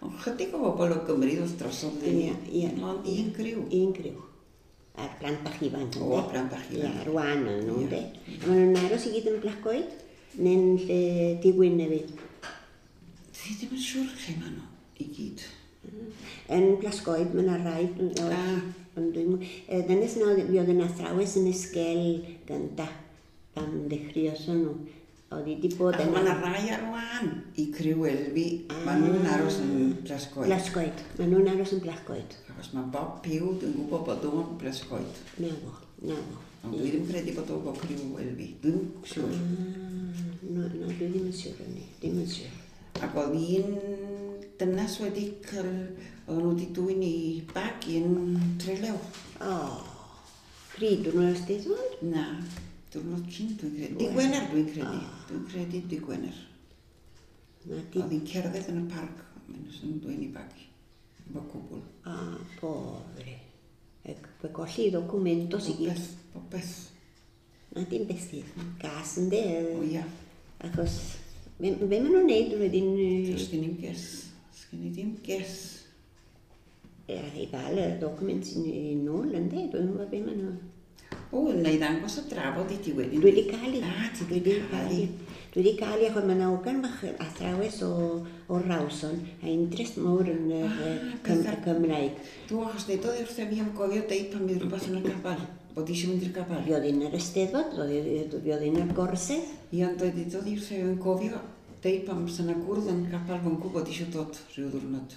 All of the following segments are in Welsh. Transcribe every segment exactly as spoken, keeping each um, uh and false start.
Ond chydig o bobl o Gymru wrth drosodd ni. Ie, ie. Ond un criw. Un criw. A'r blant bach ifanc. O, blant bach ifanc. Ie, rwan yn nhw, Ie. ynde. A maen nhw'n aros i gyd yn Blacoed? Neu'n lle digwyn hefyd? Fi ddim yn siŵr lle maen nhw i gyd. Yn Blasgoed, mae yna rai... Ah. Ond dwi'n... Dynes na, fi oedd yn athrawes yn ysgel gynta pan ddechreuos nhw. Oedd i di bod A yn... mae yna rai ar wan i criw Elfi. Maen nhw'n aros yn Blasgoed. Blasgoed. Maen nhw'n aros yn Blasgoed. Achos mae Bob Piw, dwi'n gwybod bod o'n Blasgoed. Na fo, na fo. Ond dwi ddim credu bod o'n criw Elfi. Dwi'n siŵr. Na, na, dwi ddim yn siŵr yn ni. Ddim yn siŵr. Ac oedd un dynas wedi cael... Oedd nhw wedi dwy'n i bag i'n Trelew. O, pryd dwi'n nhw'n Eisteddfod? Na, diwrnod cyn dwi'n credu. Di Gwener dwi'n credu. Dwi'n credu di Gwener. Oedd hi'n cerdded yn y parc. Mae'n yn dwy'n i bag i. Efo cwbl. O, pofri. Fe golli iddo cwmentos i gyd. Beth, beth. Na dim beth sydd. Gas yn de. O ia. Achos, fe maen nhw'n neud wedyn... Does gen i'n ges. Does gen i ddim ges. Ie, i ddal y document yn ôl yn de. Dwi'n meddwl be maen nhw. O, neu ddangos y drafod i ti wedyn. Dwi wedi cael i. Ah, ti Dwi wedi cael i. Dwi wedi cael i, achos mae yna ogan bach athrawes o, o Rawson a interest mawr yn y Cym Cymraeg. Dwi, achos nid oedd wrth fi am gofio deud pan bydd rhywbeth yn y gafal. Bod eisiau mynd i'r gafal. Fi oedd un yr Eisteddfod, fi oedd un yr Gorsedd. Ie, ond oedd wrth fi am gofio deud pan sy'n y gwrdd yn gafal fo'n gwybod eisiau dod rhyw ddwrnod.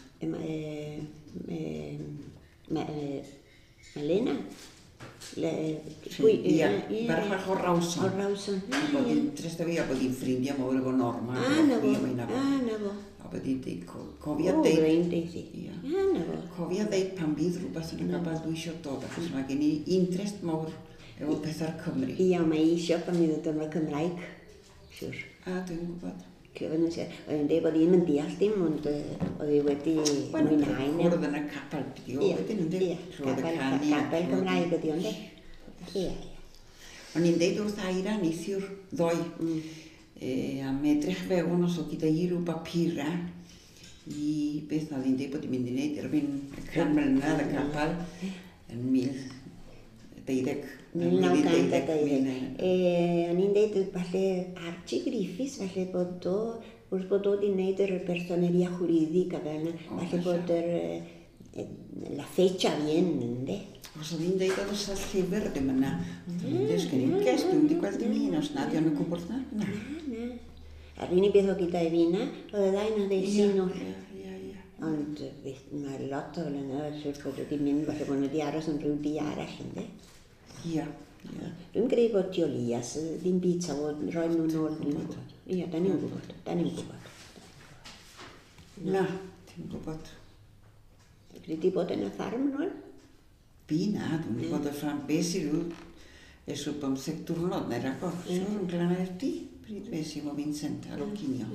Mae Lena. Ie, ferch o Rawson. O Rawson. Bod hi'n interest fi a bod hi'n ffrindiau mawr efo Norma. A, na fo. A, na fo. A bod hi'n deud, cofio O, deud. rhaid deud i. Ie. A, na fo. Cofio ddeud pan bydd rhywbeth yn y gafal dwi eisiau dod, achos mae gen i interest mawr efo pethau'r Cymru. Ie, mae eisiau pan mi ddod yma Cymraeg. Siwr. A, dwi'n gwybod. Oedd hi'n dweud bod hi'n mynd deall dim, ond oedd hi wedi mwynhau. Cwrdd yn y capel byddi o wedyn, ynddi? Ie, capel Cymraeg ydi ond e. Ie. O'n i'n deud wrth Aira neithiwr ddoi, am edrych fewn os o gyda i rhyw bapura i beth oedd hi'n deud bod hi'n mynd i wneud erbyn y can mlynedd y capel yn mil deuddeg. mil naw cant a deuddeg. O'n i'n dweud, falle Archie Griffiths, falle bod o, wrth bod o wedi gwneud yr personeria jurídic a fel yna, falle bod yr la fecha bien, ynddi? Os oedd hi'n deud oedd os y llyfr ddim yna. Dwi'n dweud, gen i'n ges, dwi'n wedi gweld dim un os nad yw'n y gwybod na. Na, na. A'r unig beth o gyda i fi na, oedd y ddau na ddeud sy'n o'r. Ie, ie, ie. Ond mae lot o hynny, siwr bod wedi mynd, falle bod nhw wedi aros yn rhyw di arall, ynddi? Ie, ie. Dwi'n greu bod Diolias, ddim byd sa fod roi nhw'n ôl. Ie, da ni'n gwybod, da ni'n gwybod. Na, ti'n gwybod. Dwi wedi bod yn y ffarm nhw'n? Fi na, dwi'n gwybod y ffram beth sy'n rhyw esw bymtheg diwrnod neu ragor. Siwr yn Glanherdi, pryd beth sy'n o Vincent ar o cinio.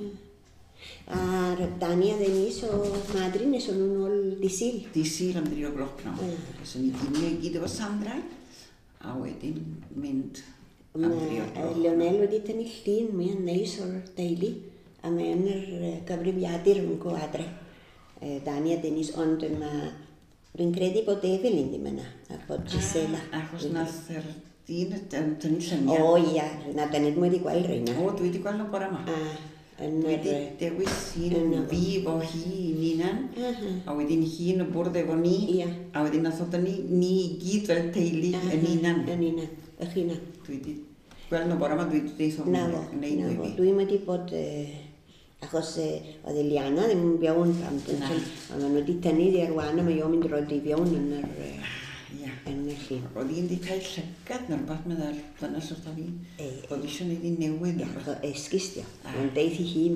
A'r Dani a Ddenis o Madri nes o'n nhw'n ôl disil. Disil am dri o gloch nawr. Ys o'n i cinio i gyd efo Sandra. A wedyn mynd am dri o gloch. Lionel wedi tynnu llun mwy yn neis o'r deulu. A mae yn yr gyfrifiadur yn go adre. Dani a Ddenis, ond dwi'n credu bod Evelyn ddim yna. A bod Gisela. Achos nath yr dyn yn tynnu lluniau. O ia, na da nid wedi gweld rhain. O, dwi wedi gweld nhw bore yma. Dwi wedi dewis hi'n fi fo hi i ninan. A wedyn hi yn y bwrdd efo ni. A wedyn nath o dynnu ni i gyd fel teulu yn unan. Yn unan, ych unan. Dwi wedi gweld nhw bore yma, dwi wedi deith o'n gwneud nhw i fi. Dwi'n wedi bod, achos oedd Eliana ddim yn fiewn pam. Ond maen nhw wedi tynnu ddi ar wan a mae o'n mynd roed i fiewn yn yr llun. Oedd hi'n di cael llygad neu rhywbeth meddwl dynas wrth o fi. Oedd eisiau gwneud i newydd. Esgus dio. Ond deith i hi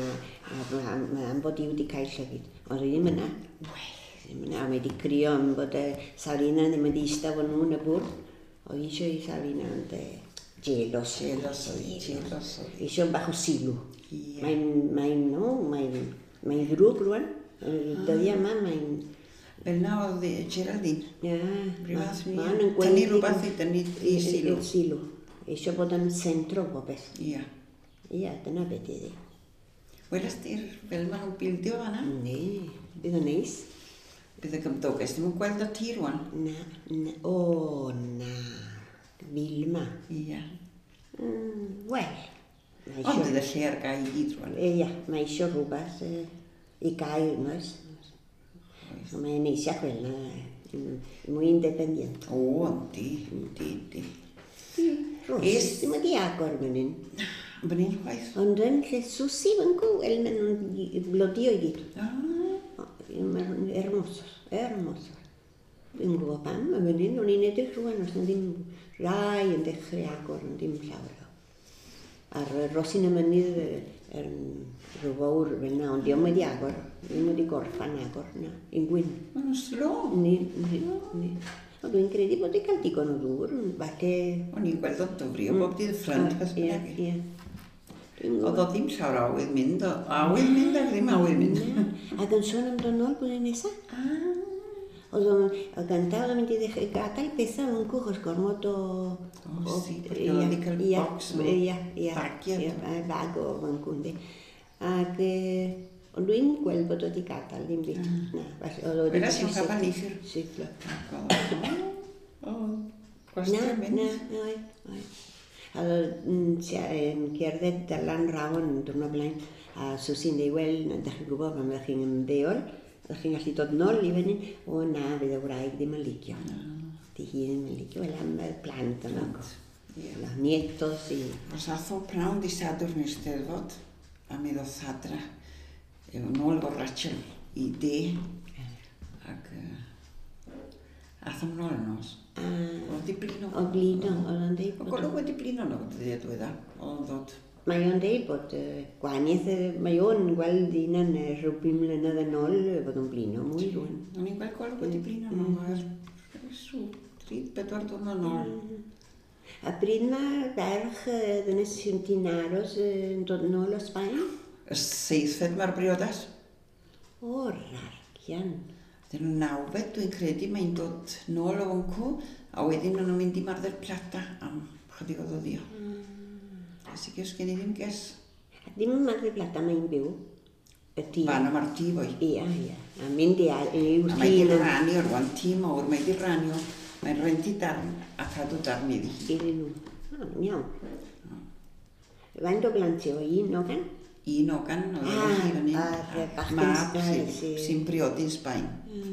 am bod i wedi cael llygyd. Ond ddim yna. A mae wedi crio am bod Salina ddim wedi eistedd fo nhw yn y bwrdd. Oedd eisiau i Salina ond jelos. Jelos oedd hi, jelos oedd hi. Eisiau bach o silw. Mae'n ddrwg rwan. Dyddi yma mae'n... Fel na oedd Geraldine. Ia. Tynnu rhywbeth i dynnu i silw. Silw. Eisiau bod yn centro o beth. Ia. Ia, dyna beth iddi. Weles ti'r fel maen nhw'n bildio fan'na? Ne, bydd o'n neis. Bydd y gymdogaeth ddim yn gweld y tir rwan. Na, na, o na, Vilma. Ia. Mm, Wel, mae Ond isio... bydd y lle ar gael i gyd rwan. Ia, mae isio rhywbeth uh, i gael, noes? So mae'n neisiach fel yna, mwy independent. O, yndi, yndi, yndi. Ros, ddim wedi agor fan hyn. Yn fan hyn chwaith? Ond yn lle swsi fan gw, el maen nhw'n blodi o'i gyd. Ah. Ermosor, ermosor. Dwi'n gwybod pam, a fan hyn, o'n i'n edrych rwan, os na ddim rai yn dechrau agor, ond dim llawer o. A'r Rosin y Mynydd er rhyw fawr fel na, ond diolch wedi agor, ddim wedi gorffan agor na, un gwyn. Maen nhw'n slo. Ni, ni, ni. O dwi'n credu bod wedi cael digon o ddŵr, falle... O'n i'n gweld o'n dyfri o bob dydd y ffrind beth Ie, bynnag. ie. Oedd o ddim llawer o awydd mynd, o awydd mynd ac ddim awydd mynd. Ac yn sôn am dod nôl blwyddyn nesaf. Ah. Oedd o'n gynta, oedd o'n mynd i ddechrau gadael bethau yn cwch os gormod o... O, si, perquè oedd wedi cael bocs o bagiau. Ie, bag o fancwndi. Ac ond dwi'n gweld bod wedi gadael ddim byd. Na, falle, oedd Weles i'n cael neithir. Siglo. O, Na, gwestiwn mynd. na, oi, oi. A oedd cerdded Dylan Rawn yn dwrnod blaen, a Susi'n dweud, wel, ydych chi'n gwybod pan ydych chi'n ymddeol, ydych chi'n gallu dod nôl i fyny, o na, fydd y wraig ddim yn licio. Di hi ddim yn licio, wel, am y plant yna. La nietos i... Os ath o prawn di sadwr neu steddfod, a mi ddodd sadra, nôl efo Rachel i de, ac ath o'n nôl yn os. Oedd di blino. O blino, oedd o'n deud O bod... golwg wedi blino nhw, wedi dweud o'n ddod. Mae o'n deud bod gwahaniaeth, mae o'n gweld un yn rhyw bum mlynedd yn ôl fod o'n blino mwy rwan. O'n i'n gweld golwg wedi blino nhw, ar rhyw tri, bedwar diwrnod yn ôl. A bryd mae ferch ddynes sy'n ti'n aros yn dod yn ôl o Sbaen? Y seithfed mae'r briodas. O, rarcian. Dyn nhw'n nawfed, dwi'n credu, mae'n dod nôl o Fwncw, a wedyn nhw'n mynd i Marder Plata am chydig o ddyddio. Ys i gys gen i ddim ges. Dim yn Marder Plata mae'n byw. Y tîm. Fan o mae'r tîm o'i. Ia, ia. A mynd i yw'r A mae di tîm yn... rannu o'r rwan, tîm mawr, mae di rannu o. Mae'n renti darn a cadw darn iddi. Iddyn nhw. O, yn iawn. Faint o blanti o un ogan? Un ogan oedd Ah, yn hi fan a'r hyn. bachgen Mab Sbaen, sy'n sy- sy'n briodi'n Sbaen.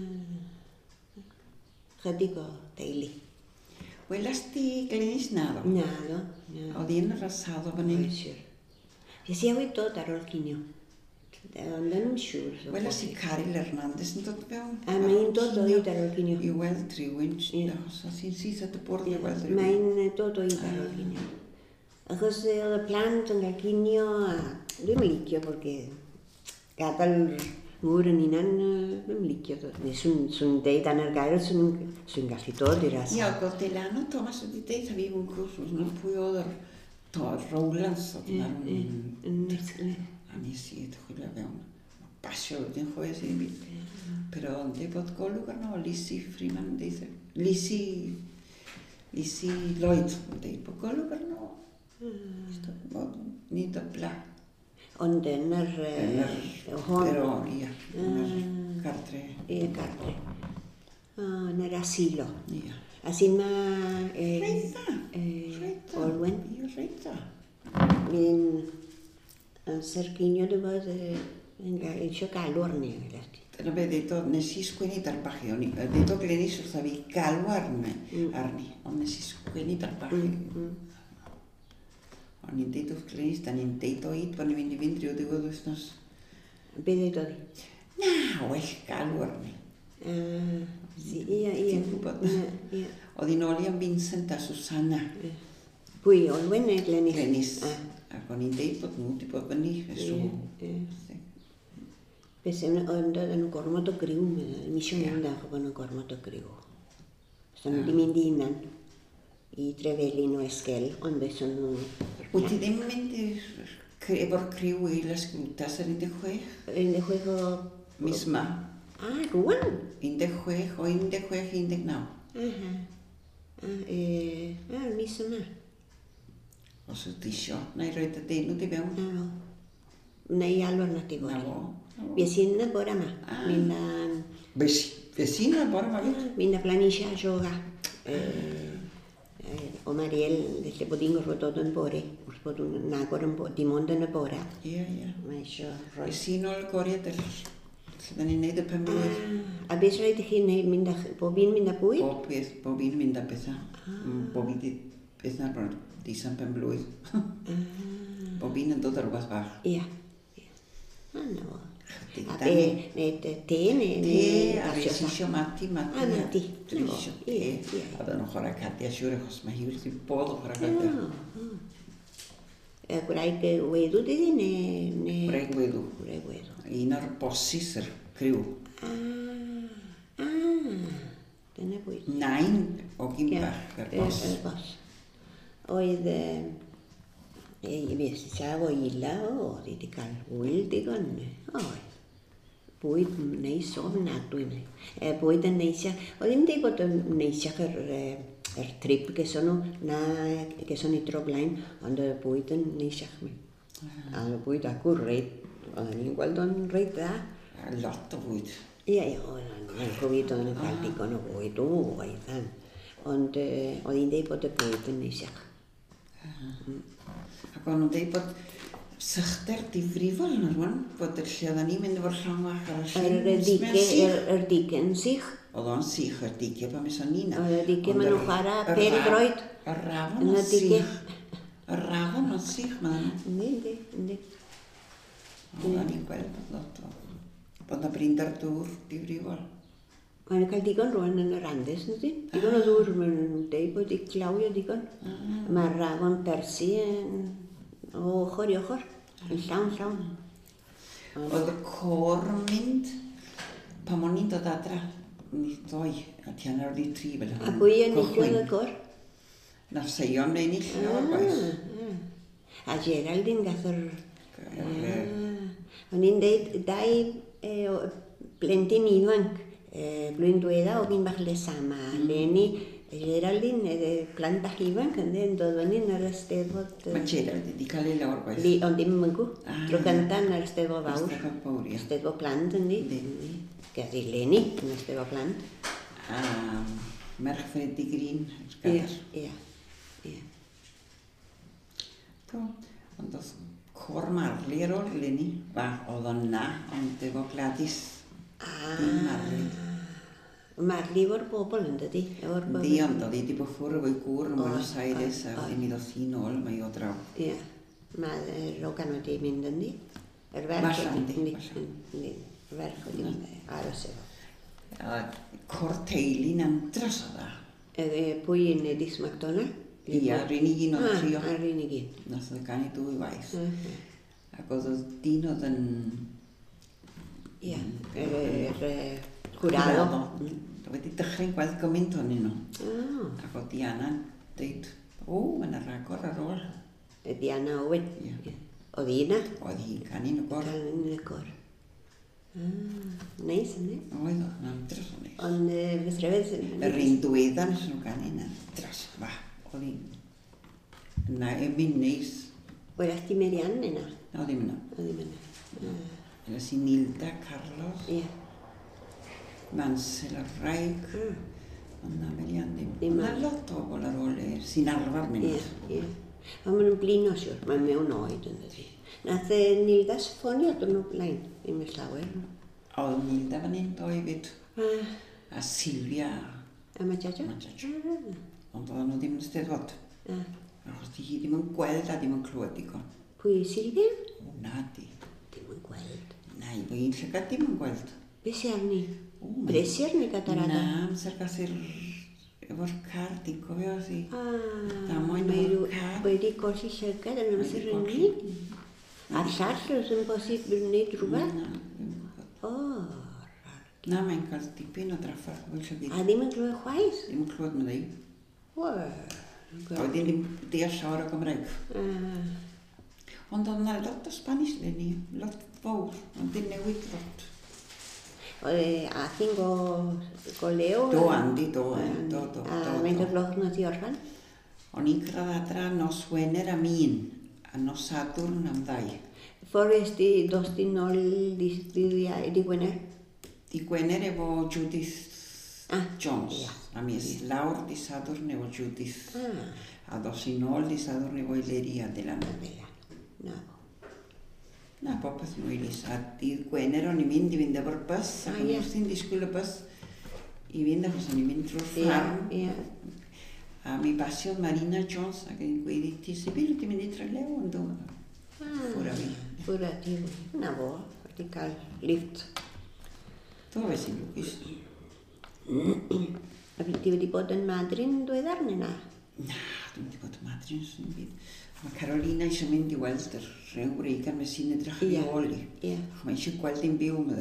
Chydig o deulu. Welas di Glenis Naddo? Na, no. na. Oedd un yr asado fan hyn. Siwr. Ys i awyd dod ar ôl cinio. Ond yn siwr. so Welas i bosib. Caril Hernandez yn dod fewn. A mae'n dod o hyd ar ôl cinio. I weld rhywun, Ie. os oedd hi'n syth at y bwrdd i weld rhywun. Mae'n dod o hyd ar ôl cinio. Achos yy, oedd y plant yn cael cinio a dwi'n licio bod ge gadael mŵr yn unan, yy, dwi'n licio dod. Swn deud an yr gair, swn gallu dod i'r asa. Ie, oedd Delano Thomas wedi deud a fi fwn cwrs, nhw'n pwy oedd yr to, Rowlands oedd Ie, yna. ie, yn neslu. A nes i chwilio fewn. Basio wedyn chwe sy'n byd. Pero ond e bod golwg arno, Lisi Freeman yn deud. Lisi... Lisi Lloyd yn deud bod golwg arno. Ni dybla. Ond yn yr... Yn yy, yr... hon. Pero, ia. Yn yr gardre. Ie, gardre. O, yn yr asilo. Ia. A sy'n ma... Reit dda. Yy, Reit dda. Olwen. Ia, reit dda. Mi'n... Yn syrginio dy bod yn gael eisiau galw arni. Dyna be ddweud, nes i sgwennu darbachu. Ddweud o Glenis wrtho fi galw arni, arni, ond nes i sgwennu darbachu. O'n i'n deud wrth Glenis, da ni'n deud o hyd, bod ni'n mynd i fynd rhyw ddiwedd wythnos. Be ddweud oedd hi? Na, well galw arni. Ie, ie. Ti'n gwybod? Oedd hi'n ôl i am Vincent a Susanna. Pwy, Olwen neu Glenis? Glenis. Ac o'n i'n deud bod nhw wedi bod fyny. Beth sy'n ond oedd nhw gormod o griw. Mi eisiau mynd ach o bod nhw'n gormod o griw. So nhw wedi mynd i unan i drefelu nhw esgel, ond beth sy'n nhw... Wyt ti ddim mynd efo'r criw i Lasgwtas ar un deg chwech? Un deg chwech o... Mis ma. A, rwan? un deg chwech o un deg chwech i un deg naw. Aha. A, e... A, mis yma. Os ydw isio, na i roed y deunw di fewn. Na, Nei, alor na ti gori. Vecina bora ma. Minna... Vecina bora ma vit? Minna planisha joga. O Mariel, le podingo rododon bore. Urs podun nagoran bo, dimondan a bora. Ia, ia. Ma isio... Vecino al goria del... Dan ni'n neud y penblwydd. A beth rhaid i chi neud, mynd a... Bob un mynd a bwyd? Bob beth, bob un mynd a bethau. Bob un di beth na'r disan penblwydd. Bob un yn dod ar rhywbeth bach. Ia. A na fo. A be, neud te, ne? Te, a fe sisio mati, mati. A mati. Dwi isio te. A bydden nhw'n chwarae cadia siwr, achos mae hi wrth i bod yn chwarae cadia. Gwraig wedw dydi, ne? Gwraig wedw. Gwraig wedw. Un o'r bossis yr criw. Ah, ah, dyna bwyd. Nain o gyn bach yr bos. Yr bos. Oedd... Ei, fes i saf o ila, oedd i wedi cael hwyl digon. Oedd. Bwyd neis ofnadwy. Bwyd yn neisiach. Oedd ddim wedi bod yn neisiach yr, yr trip geson nhw, na geson ni dro blaen, ond y bwyd yn neisiach mi. A y bwyd acw reid, oedd ni'n gweld o'n reid dda. A lot o fwyd. Ia, ia, oedd yn gwybod o'n cael digon o fwyd, o, oedd yn. Ond oedd hi'n dweud bod y bwyd yn neisiach. Ac o'n nhw'n dweud bod sychder difrifol yn rwan, bod y lle oedden ni'n mynd efo'r llong fach ar y llun. Yr digen sych. Oedd o'n sych yr digen pan mis o'n ni'n. Oedd y digen maen nhw'n chwarae peri-groed. Yr rafon o'n sych. Yr rafon o'n sych, maen nhw. Yndi, yndi, yndi. Oedden ni'n gweld bod lot o... Bod na brindar dŵr difrifol. Mae'n cael digon rwan yn yr Andes, nid? Digon o ddŵr, mae'n dweud bod i glawio digon. Mae'r rafon Persi o ochr i ochr, yn llawn, llawn. Oedd y cor yn mynd, pan o'n i'n dod adra, ni ddoi, a ti anna wedi tri fel hynny. A pwy yn nilliodd y cor? Na'r Seion neu nillio o'r gwaith. A Geraldine gath yr... O'n i'n dweud, dau blentyn ifanc, blwyddyn dwedda o gyn bach lesama. Leni, Geraldine, plant bach ifanc, yn dod fan hyn ar y Steddfod... Mae Geraldine wedi cael ei lawr gwaith. Ond ddim yn myngw, tro gantan ar y Steddfod fawr. Steddfod fawr, ia. Steddfod plant yn di. Gath i Leni yn y Steddfod plant. A merch Freddy Green, yr gadar. Ia, ia. Ond oedd cor marlu ar ôl Leni. Fa, oedd o'n na, ond efo Gladys. Dim marlu. Marlu efo'r bobl yn dydi? Di, ond oedd hi wedi bod ffwr efo'i gŵr yn Buenos Aires a wedi mi ddoth hi nôl, mae o draw. Ia, mae Rogan wedi mynd yn di. Yr ferch wedi mynd. Yr ferch wedi mynd aros efo. Cor teulu'n andros o dda. Pwy un Edith MacDonald? Ia, rhaid i gyn o'n trio. A rhaid i gyn. Nath oedd gan i dwy waith. Ac oedd oedd dyn oedd yn... Ia, yr Jurado. Dwi wedi dechrau'n gweld gymaint o'n nhw. Ac oedd Diana'n dweud, o, mae'n rhagor ar ôl. Diana Owen? Oedd hi yna? Oedd hi'n canu'n y gor. Canu'n y gor. Neis, yna? Oedd o'n andros o neis. Ond fes rhywbeth... Yr un dwedda nes nhw canu'n andros. Fa, oedd hi'n... Yna, emyn neis. Oedd eich di Merian yna? Oedd hi'n yna. Oedd hi'n yna. Yna si Nilda Carlos. Ie. Mansell ar wraig. Ond na Merian ddim. Yna lot o bobl ar ôl e, sy'n arfer mynd. Ie, ie. Ond maen nhw'n blin o siwr, mae'n mewn oed yn ddi. Nath e Nilda sffonio dyn nhw blaen, ddim yn llawer. Oedd Nilda fan hyn doi fyd. A Silvia. A mae Jaja? Mae Jaja. Ond oedd nhw ddim yn Steddfod. Achos di hi ddim yn gweld a ddim yn clywed digon. Pwy Silvia? O, na di. Ddim yn gweld. Na, i fwy un llygad ddim yn gweld. Be si arni? Bresi arni gadarada? Na, amser gas i'r... efo'r car, di'n cofio si. Damwain o'r car. Wedi golli llygad yn amser rynnu. A'r llall oes yn bosib wneud rhywbeth? O, na, mae'n cael dipyn o draffer. A ddim yn clywed chwaith? Ddim yn clywed meddai. Oedd ddim deall llawer o Gymraeg. Ond oedd yna lot o Spanish le ni, lot fawr, ond dim newid lot. A ti'n go, go leo? Do, Andy, do, do, do. A mae'n gyfloch na ti orfan? O'n i'n cyrraedd adra nos Wener am un, a nos Sadwrn am ddau. Forrest di dos di nol di di di Gwener. Di Gwener efo Judith Ah, Jones. ia. A mi is lawr di Sadwrn efo Judith. Ah, A dos i nôl di Sadwrn efo Ileri Adelan. bella. Na bo. Na, popeth nhw i lis. A dydd Gwener o'n i'n mynd i fynd efo'r bus, ac Ah, o'n ie. i wrthi'n disgwyl y bus i fynd achos o'n i'n mynd drwy'r Ia, ffarm. ia. A mi basiodd Marina Jones ac yn gweud i ti, Sibyl, ti'n mynd i trelew yn dod. Ffwr a fi. Ffwr a ti. Na bo, wedi cael lift. Do fe sy'n lwcus. A ti wedi bod yn Madrin dweddar neu na? Na, dwi'n wedi bod yn madrin sy'n byd. Mae Carolina eisiau mynd i weld yr rhyw reigan me sy'n edrych i Ie, ôl i. ie. Mae eisiau gweld i'n byw, meddai.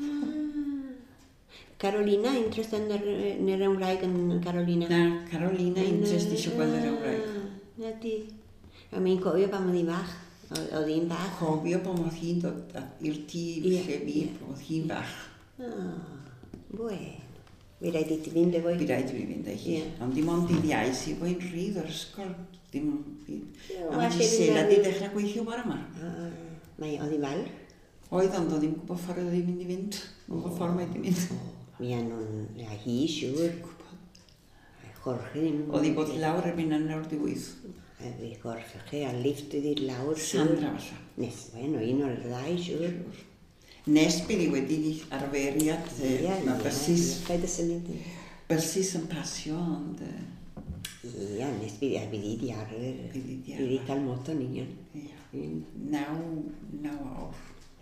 Carolina, interest yn yr, yr ymwraig yn Carolina? Na, Carolina interest eisiau gweld yr ewraig. Na di. A mi'n cofio pan oedd hi'n fach. Oedd hi'n bach. Cofio bod oedd hi'n dod i'r tŷ Ie, lle fi, ie. bod hi'n bach. Bwen. Fi rhaid i ti fynd efo Fi i. rhaid i fi fynd eich. Ie. Ond dim ond i ddiais i fo'n rhydd o'r ysgol. Dim... Ie, A wel, mae lle di fi'n Sela meddwl- di dechrau gweithio bore yma. Mae oedd hi'n fal. Oedd ond oedd ddim gwybod ffordd oedd hi'n mynd i fynd. Oedd gwybod ffordd mae di mynd. Mi an nhw'n... A hi, siwr. Chorchi ddim. Oedd hi bod lawr erbyn yn awr di wyth. A fi gorff chi, a lift iddi lawr. Sandra falla. Nes, wen o un o'r ddau, siwr. Nes bydd hi wedi arferiad. Ie, yy, Mae bysys, Paid y symud. bysys yn pasio, ond... yy, Ie, nes bydd i bydd i di arfer. Bydd hi 'di Bydd i arfer. cael moto ni, ie. Ie. Naw, naw awr.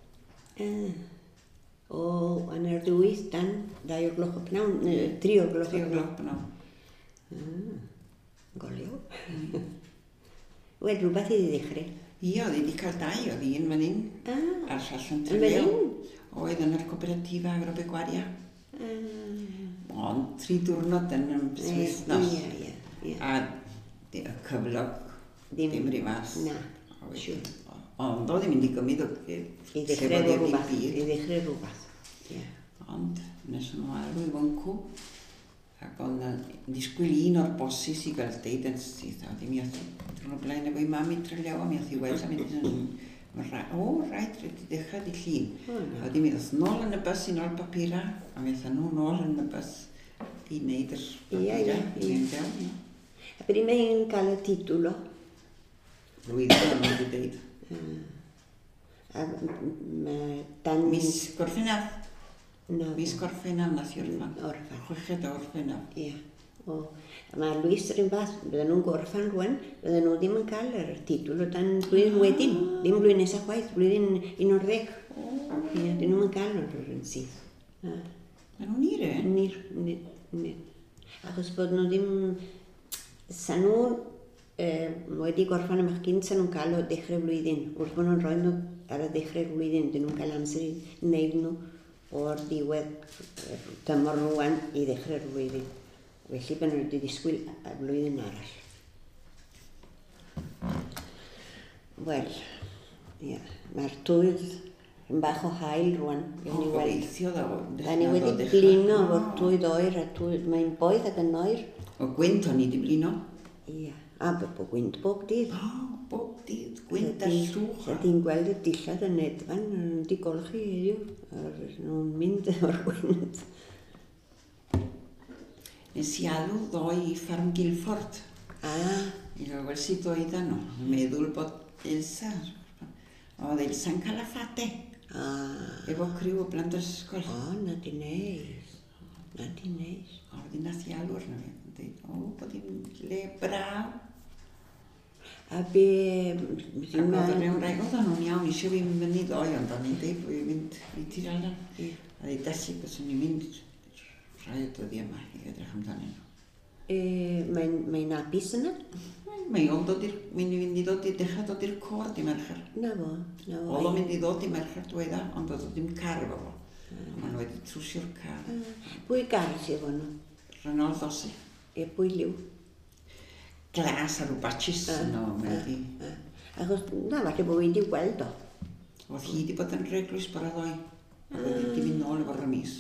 O, yn yr dwyth, dan, dau o'r gloch o pnawn, neu, tri o'r gloch Tri o o pnawn. gloch bynnag. Golio. Wel, rhywbeth i ddechrau. Ie, oedd hi wedi cael dau, oedd hi yn fan hyn. Ah, A'r llall yn yn fan Trelew. hyn? Oedd yn yr cooperativa agrobegwaria. Ah, Ond tri diwrnod yn ym Swisnos. Ie, ie, ie. A di- y cyflog, Dim- dim rifas. Na, A wedyn- siŵr. Ond oedd hi'n mynd i gymryd o... I ddechrau efo rhywbeth. I ddechrau rhywbeth. Ie. Ond nes nhw arw i fyncw. Ac oedd na disgwyl un o'r bosis i gael deud yn sydd. A ddim i oedd drwy'n o blaen efo i mam i Trelew a mi oedd hi weld a mynd yn... O, rhaid, rhaid i ddechrau di llun. O, na. A ddim i ddod nôl yn y bus i nôl papura. A mi oedd nhw nôl yn y bus i wneud yr Ie, papura. ie, I ie. fynd fewn, ie. A beth mae'n cael y titwl o? Lwyddo nhw wedi deud. A mae dan... Mis Gorffennaf. No, Mis Gorffennaf nath i orffan. Orffan. Chweched o Orffennaf. Ie. O, a mae Lwys yr un fath, bydden nhw'n gorffan rwan, bydden nhw ddim yn cael yr titwl o dan blwyddyn wedyn. Ddim blwyddyn nesaf chwaith, blwyddyn un o'r ddeg. Ie, dyn nhw'n cael o'r un sydd. A, Mae nhw'n ir, e? Nir, nir, nir. Achos bod nhw ddim... Sa nhw eh, wedi gorffan y machgyn, sa nhw'n cael o dechrau blwyddyn. Wrth bod nhw'n rhoi nhw ar y dechrau'r blwyddyn, dyn nhw'n cael amser i wneud nhw o'r diwedd eh, tymor rwan i ddechrau'r blwyddyn. Felly bod nhw wedi disgwyl y blwyddyn arall. Wel, ie, mae'r twydd yn bach o hael rwan. O, Gawn ni weld. gobeithio ddaw. Da ni wedi blino o'r twydd oer a twydd, mae'n boeth ac yn oer. O gwynt o'n i di blino. Ie, a bod bo gwynt bob dydd. O, bob dydd. Gwynt a llwch. Sa ti'n gweld y dillad yn edfan, yn di golchi heddiw. Ar- Nhw'n mynd o'r gwynt. Nes i alw ddoi i ffarm Guilford. A, I gael gweld sut oedd nhw. Yn meddwl bod Elsa. Oedd Elsa'n cael a ffate. a, Efo criw o blant yr ysgol. o, na di neis. Na di neis. A wedyn nath i alw arno fi. Yn dweud, o, bod hi'n le braw. A be... Ac oedd yr rhywun rhaid, oedd nhw'n iawn, eisiau fi mynd i ddoi, ond o'n i'n dweud bod fi'n mynd i tir allan. Ie. A dweud, dasig, os o'n i'n mynd rhai o dyddi yma i edrych amdano nhw. E, Mae'n mae apus yna? Mae o'n dod i'r, mynd i fynd i ddod i dechrau dod i'r cwrdd i Mercher. Na fo, na fo. Oedd o'n mynd i ddod i Mercher dwedda, ond oedd o ddim car efo fo. Maen nhw wedi trwsio'r car. Pwy gar sydd efo nhw? Rhynol ddosi. E, pwy liw? Glas a rhyw batchis yno, mae wedi... Achos, na, falle bod wedi weld o. Oedd hi wedi bod yn reglwys bore ddoi. Oedd wedi mynd nôl efo'r remis.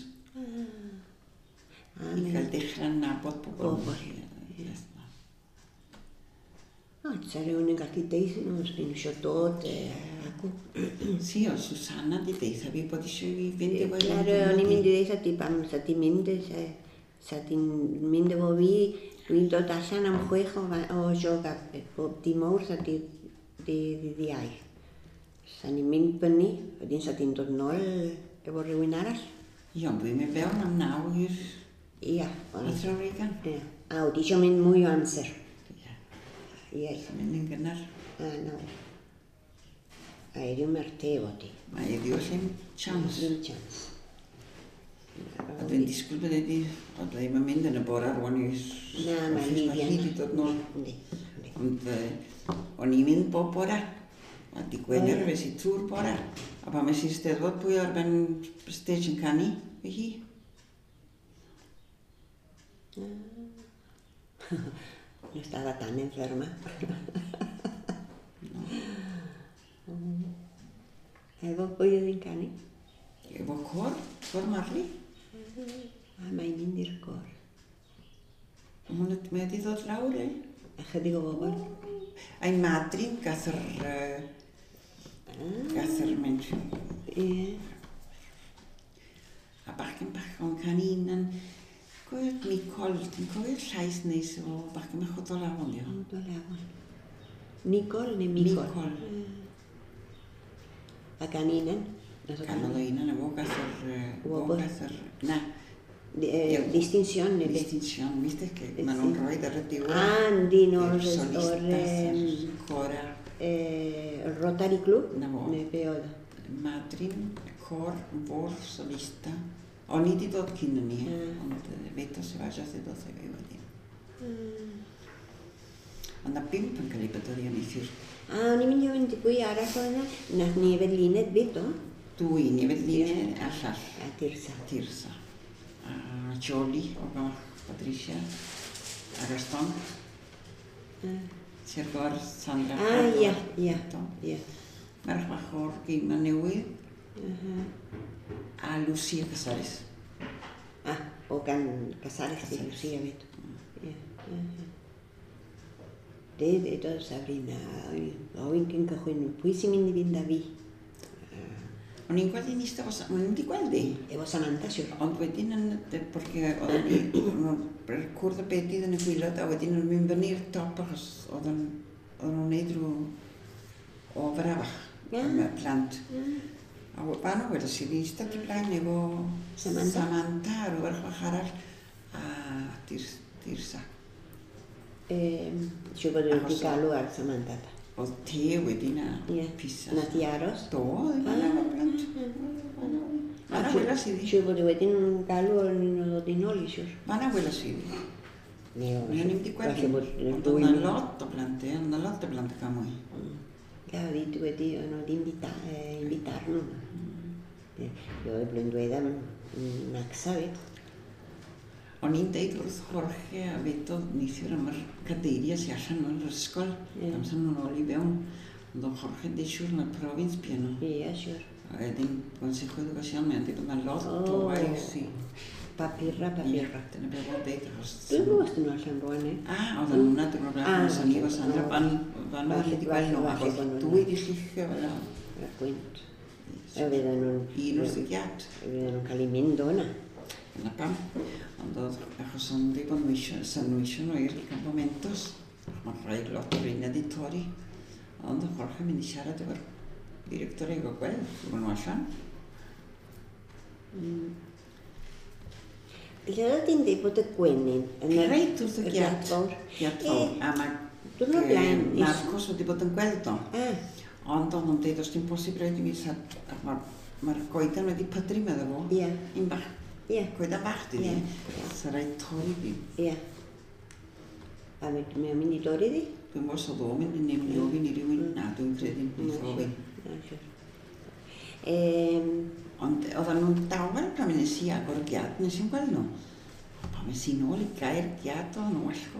A I mi- gael dechrau nabod pobl. Pobl, Yes, na. Ah, c'era un gatitese, non so tot, aku. Sì, o Susanna di te, sapevi poi dicevi venti voi. Claro, ni min dire sa ti pam sa ti minde sa sa ti minde vo vi, lui tot așa n-am juego o joga po ti mour sa ti di di di ai. Sa ni min pani, din sa tin tot nol e vo ruinaras. Ja, vi me wel nam nou hier. Ja, Wat zou ik aan? ja. Au, di jo min muy answer. Ja, Ja, men denken naar. ah no. Ai ri mertevo ti. Maar je dio geen chance. Din chance. Dat een disculpe dat die, dat hij me minder naar boren wanneer is. Na, ma Lidia. Niet tot nog. Nee. Und on imin po pora. At die kwener we si tour pora. Aber me si sted wat pujar ben station kani we hi. No estaba tan enferma. E vos puio din cani? E vo kor, kor marli. Ah, mai min dir cor. Om het met die tot laure. Eche digo bobor. Ein matrin gasser gasser mensen. Ja. A bakken bakken kaninen. Goed mi kolt, goed scheiß niet zo. Bakken me goed al aan ja. Do lagon. Nicole ne Micol. Micol. A caninen. Canaloina ne vo gasser vo gasser. Na. Eh, distinción ne Distinción, viste que Manon Roy de Retiro. Ah, di no or solistas, cora. Eh, Rotary Club. No. Ne peoda. Matrin, cor, vor, solista. Og niet die tot kinderen niet. Want weet dat ze was als dat ze bij wat in. En dat pimpen kan je beter je niet zien. Ah, ni minio in poi ara sona na ni Berlinet vito. Tu in je weet niet asas. A Tirsa. Tirsa. Jolie, ook Patricia. Agaston. Circor Sandra. Ah, ja, ja. Ja. Maar mag hoor ik maar nieuwe. A Lucia Casares. Ah, o can Casares de Lucia vito. Ja. De de to Sabrina. Hoin kin ka hoin puisi min di Davi. On in quali lista was non di quali? E was Samantha sure. On poi tienen perché ho per corta petti de quella da tienen min venir toppers o dan o non edru o brava. Ja. Plant. Au pano quella si lista di plan nego Samantha. Samantha o per bajar a Tirsa. Eh, yo voglio picarlo al Samantha. O te wedina pisa. Na tiaros. To, ana plant. Ana quella si di. Yo voglio vedere un calo in dinolisus. Ana quella si di. Neo. Non im di quelli. Una lotta plante, una lotta plante camoi. Claro, di tu vedi no di invita eh, invitarlo. Io e blendueda maxavet. On in tijd wordt Jorge weet dat niet veel maar categorie se hacen en la escola. Tam se non oli veun. Do Jorge de sur na province piano. Ja, sure. Ed in consejo de educación me ante una lotto ai sì. Papirra, papirra. Te ne bevo beter. Tu no vas no San Juan. Ah, o dan un altro problema con Sanigo Sandra van van a di quello ma tu i dici che voilà. Quint. E vedono i non si chiat. E vedono calimindona. Na pam. Omdat er zo'n deponuisce, sanuisce noi i campamentos, ma rai lotto ineditori, ando Jorge mi diceva di aver direttore con quello, lo conosciamo? Io ti devo te quenin. Rai tutto chiatto, chiatto, ah ma tu non plan, Marcos o tipo ten quello. Ah, Ando non te dosti impossibile di mi sa, ma ma coitano di patrime devo. Ja. In bach. Ja. Coita bachti, Ja. sarai toridi. Ja. A me me minitori di? Tu mo so domen di nem io vini riun nato in credi in trovi. Ehm, Und oder nun dauer pra me si a gorgiat ne sin quello. Pa me si no li caer giato no asco.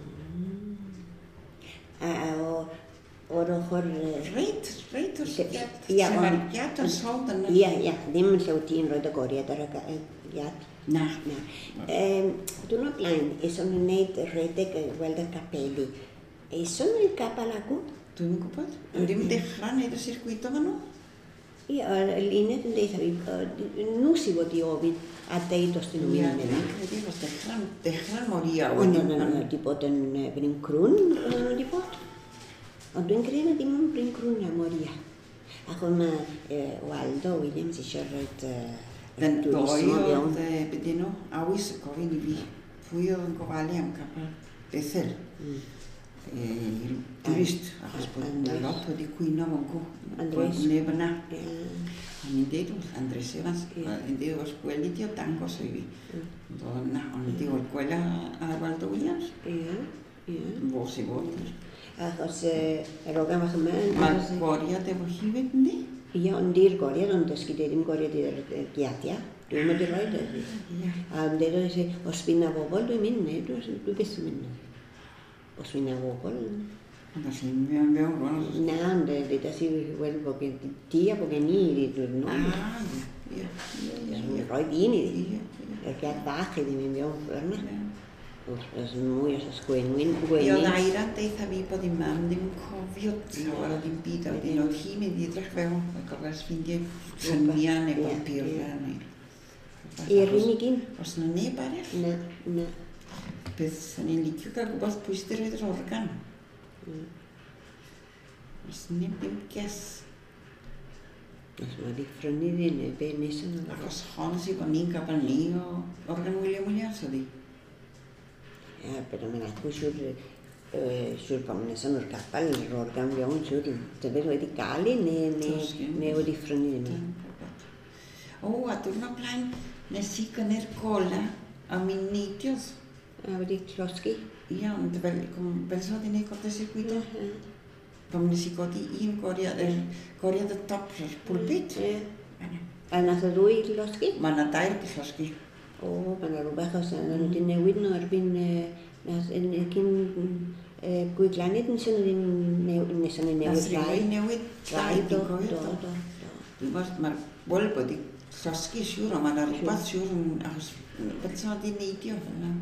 ah, o oro hor Reit, reit os Se- giat. ja, Se on- mar giato soldan. Ja, ja, dimmen se utin roida goria dara ja. Na. Ja. Ehm, tu no plan, e sono net rete che guarda capelli. Eison oli kapalaku. Dwi'n gwybod. Yn ddim dechrau wneud y sirgwyd o fan nhw? Ie, yr uned yn deitha fi, nhw sydd wedi ofyn a deud os dyn nhw'n mynd yna. Ie, credu bod dechrau, dechrau mor iawn. Ond nhw wedi bod yn Bryn Crwn, nhw wedi bod. Ond dwi'n credu na ddim yn Bryn Crwn a mor iawn. Ac o'n mae Waldo Williams eisiau rhaid dwy oedd, beth nhw, awys y gofyn i fi, pwy oedd yn gofalu am capel Bethel. I'r dwrist, achos bod yna lot wedi cwyno fo'n gw. Andres. Bod neb yna. A ni'n deud wrth Andres Evans, ni'n deud wrth gwely di o dangos o i fi. Doedd yna, ond ni'n deud wrth gwely ar Waldo Williams. Ie, ie. Fo sy'n fod. Achos yr ogan fach yma... Mae goriad efo hi fed, yndi? Ie, ond di'r goriad, ond dysgu dweud ddim goriad i'r giadia. Dwi'n mynd i roi dweud. A yn dweud oedd, os fi'n na bobl, dwi'n mynd, ne? Dwi'n beth yn mynd. Os fi'n na bobl. Ond os ni'n mewn mewn rwan. Na, ond dweud as i weld bod gen ti a bod gen i i ddweud nhw. Ah, ie. Dwi'n rhoi un i ddi. Yr giat bach i ddim yn mewn ffyrna. Os mwy os ysgwenwyn. I oedd Aira deitha fi bod i mam ddim yn cofio trawr o ddim byd a wedyn oedd hi'n mynd i edrych fewn a gofres ffeindio lluniau neu bapurfa neu... I'r unig un? Os yna neb arall? Na, na. Beth sy'n ni'n licio gael gwybod pwy sydd roedd yr organ. Os neb ddim ges. Os mae di ffrynu ddyn neu be nes yna. Ac os hon sydd bod ni'n gafel ni o organ William Williams ydi? Ie, beth yma'n atgwy siwr, siwr pan nes yna'r capel, yr organ fewn siwr, dyfod wedi gael i neu wedi ffrynu yna. O, a diwrnod blaen, nes i gynnu'r gola a mi'n neidiodd. A wedi llosgu? Ie, ond fel sydd wedi gwneud gordes i'r gwydo. Pan nes i godi un goriad, goriad y top o'r pwlbyd. A nath o ddwy i llosgu? Mae yna dair di llosgu. O, mae yna rhywbeth os yna nhw wedi newid nhw erbyn cyn gwydlanid nes yna ddim nes yna newid rai. Nes yna newid rai di gofio. Mae'r wel bod i llosgu siwr, ond mae'na rhywbeth siwr yn achos beth sy'n wedi neidio fyna.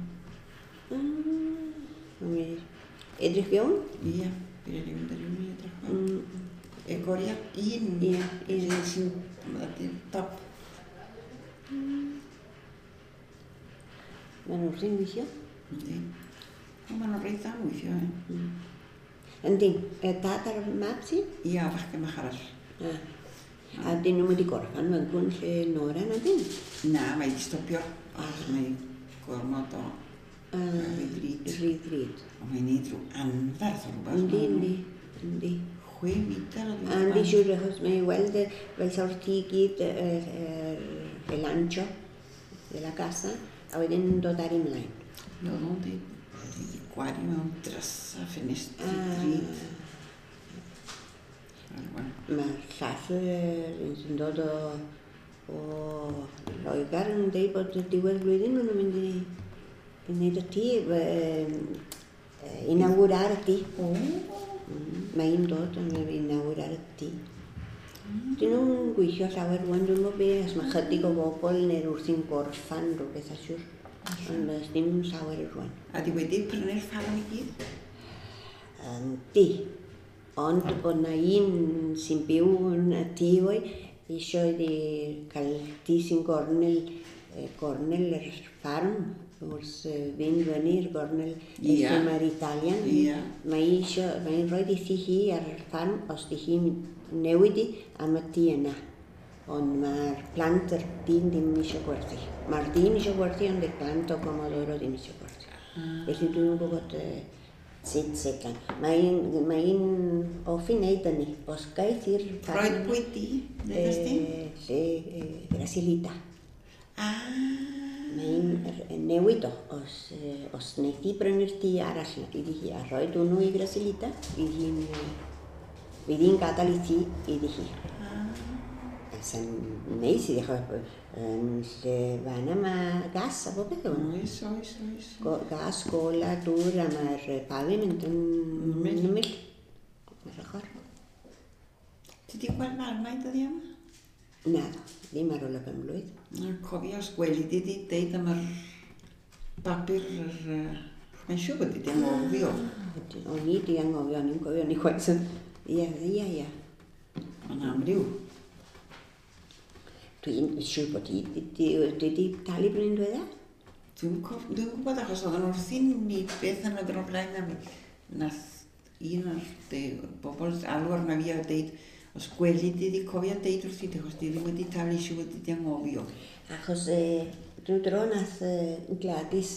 Edrych fewn? Ie, bydd rhywun da rhywun i edrych fewn. E goriad un, un sy'n top. Mae nhw'n rhaid weithio? Yndi. Mae nhw'n rhaid dda weithio. Yndi, dad ar y map ti? Ia, fachgen bach arall. A dyn nhw'n wedi gorffan mewn gwn lle Nora na dyn? Na, mae wedi stopio. Achos mae gormod o rhyd. Rhyd, rhyd. Ond mae'n neud rhyw anferth o rhywbeth. Yndi, yndi, yndi. Chwe midar o ddiwedd. A yndi siwr achos mae weld fel sawr ti gyd y lancio, y la casa. A wedyn dod ar ymlaen. No, no, di gwari mewn drysa ffenestri drud. Mae'r llall yn dod o Loegar yn dweud bod y diwedd blwyddyn nhw'n mynd i wneud y tŷ, inaugurar y tŷ. Mae'n dod yn inaugurar y tŷ. Dyn nhw'n gweithio llawer rwan, dwi'n gwybod be, os mae chydig o bobl neu wrth i'n gorffan rhywbeth a siwr. Ond ys dim llawer rwan. A di wedi prynu'r ffarm i gyd? Di. Ond bod na un sy'n byw yn y tŷ o'i, eisiau i cael tŷ sy'n gornel, gornel yr ffarm, wrth fynd fyny'r gornel mae'r Italian. Mae'n rhoi di hi ar y ffarm os di hi newid i am y tŷ yna. Ond mae'r plant yr dyn ddim eisiau gwerthu. Mae'r dyn eisiau gwerthu ond y plant o Comodoro ddim eisiau gwerthu. Felly dwi'n gwybod sut sut lan. Mae'n offi wneud hynny. Os gaeth i'r ffarm... Roedd pwy di? Lle Grasilita. Mae'n newid o. Os wneud i brynu'r tŷ arall na, iddi hi a rhoi hwnnw i Grasilita, iddi hi'n... Fydd hi'n gadael i ti iddi hi. Sa'n neis iddi chi, lle fanna mae gas a bob beth o'n. Oes, oes, oes. Gas, gola, dŵr a mae'r paviment yn ymwyl. Mae'r ochr. Ti di gweld marmaid o ddiam? Na, ddim ar ôl y gymlwydd. Cofio os gweli di di deud am yr babur yr mae'n siŵr bod wedi anghofio. O ni di anghofio, ni'n gofio ni chwaith. Ia, ia, ia. Mae'n amryw. Dwi'n siŵr bod ti wedi talu blwyddyn diwetha? Dwi'n gwybod achos oedd yn wrthi'n ni beth yn y dro blaen am nath un o'r bobl alw arna fi a deud os gweli di wedi cofio deud wrth i achos di ddim wedi talu siŵr wedi di anghofio. Achos drwy dro nath Gladys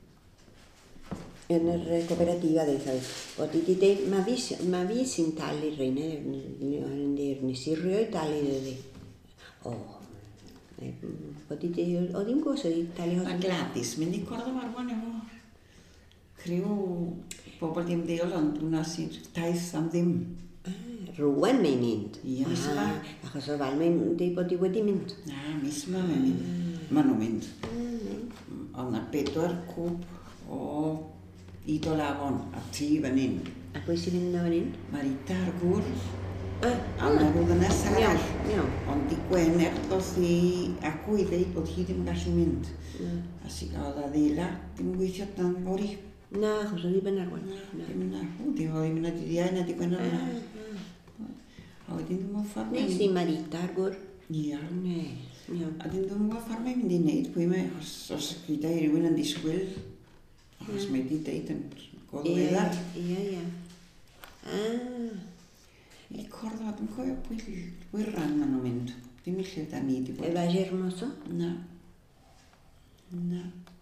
yn yr cooperativa ddeithoedd bod i wedi deud mae fi sy'n talu rhain nes i rioed talu iddi. O, bod i wedi, o ddim gwrs wedi talu hos. Mae Gladys mynd i cwrdd o marwan efo criw bobl ddim deol ond hwnna sy'n taith am ddim. Rwan mae'n mynd? Ia, mis yma. Achos o fal mae'n dweud bod i wedi mynd? Na, mis yma mae'n mynd. Maen nhw'n mynd. Ond na bedwar cwb o idolafon a tri fan hyn. A pwy sy'n mynd yna fan hyn? Mae'r Rita ar gŵr. A mae nhw ddynes arall. Iawn. Ond di Gwener ddoth i acw i ddeud bod hi ddim yn gallu mynd. A si gael a ddeila, ddim yn gweithio dan fori. Na, achos o ddim yn arwan. Na, ddim yn arwan. Di o ddim yn adi ddiau na di Gwener yna. A wedyn ddim yn ffordd. Nes di mae'r Rita ar gŵr? Ia. Ne. A dyn ddim yn ffordd mae'n mynd i wneud pwy mae, os gyda i rywun yn disgwyl. Achos mae di deud yn goddweddar. Ia, ia. Ah. I cwrdd o, dwi'n cofio pwy rhan maen nhw'n mynd. Dim illir da ni di bod. Efa Germoso? Na. Na.